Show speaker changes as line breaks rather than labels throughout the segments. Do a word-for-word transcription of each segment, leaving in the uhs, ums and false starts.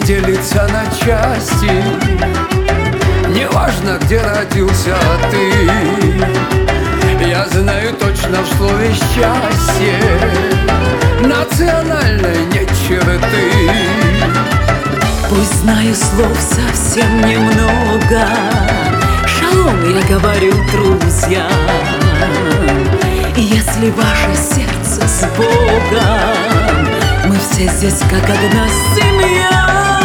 делится на части. Неважно, где родился ты, я знаю точно в слове счастье национальной нет черты.
Пусть знаю слов совсем немного, шалом я говорю друзьям. И если ваше сердце с Богом, мы все здесь как одна семья.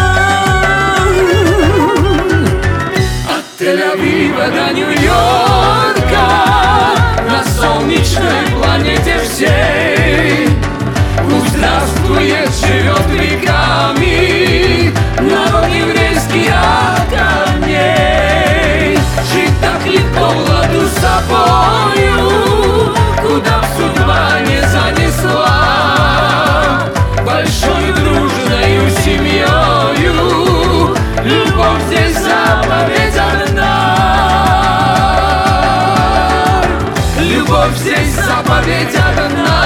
От Тель-Авива до Нью-Йорка, на солнечной планете всей, пусть здравствует, живет веками народ еврейский от корней. Жить так легко в ладу с собою, куда б судьба не занесла. Большой дружною семьёю, любовь здесь заповедь одна. Любовь здесь заповедь одна.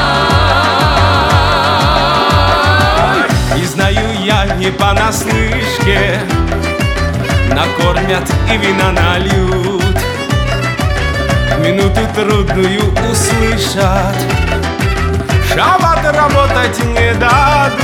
И знаю я не понаслышке, накормят и вина нальют, минуту трудную услышат, шаббат работать не дадут.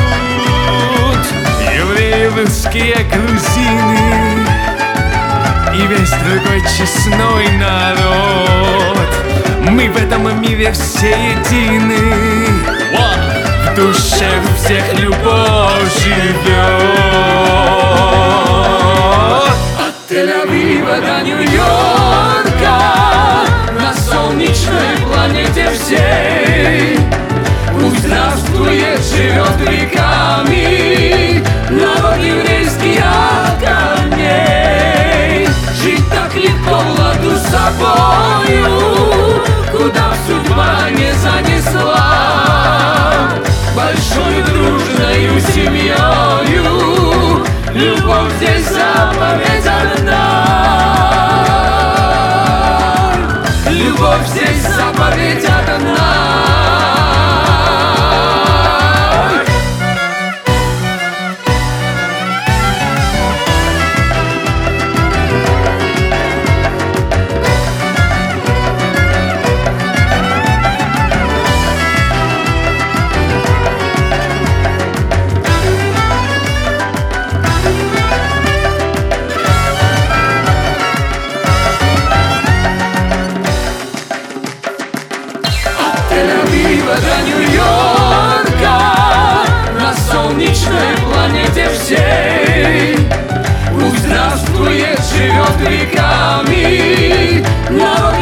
Евреевские грузины и весь другой честной народ, мы в этом мире все едины. В душе у всех любовь живет.
От Тель-Авива до Нью-Йорка, на солнечной планете всей, пусть здравствует, живет веками народ еврейский от корней. Жить так легко в ладу с собою, куда б судьба не занесла. Большой дружною семьёю, любовь здесь заповедь одна. Любовь здесь заповедь одна. Тель-Авива до Нью-Йорка, на солнечной планете всей, пусть здравствует, живет веками народ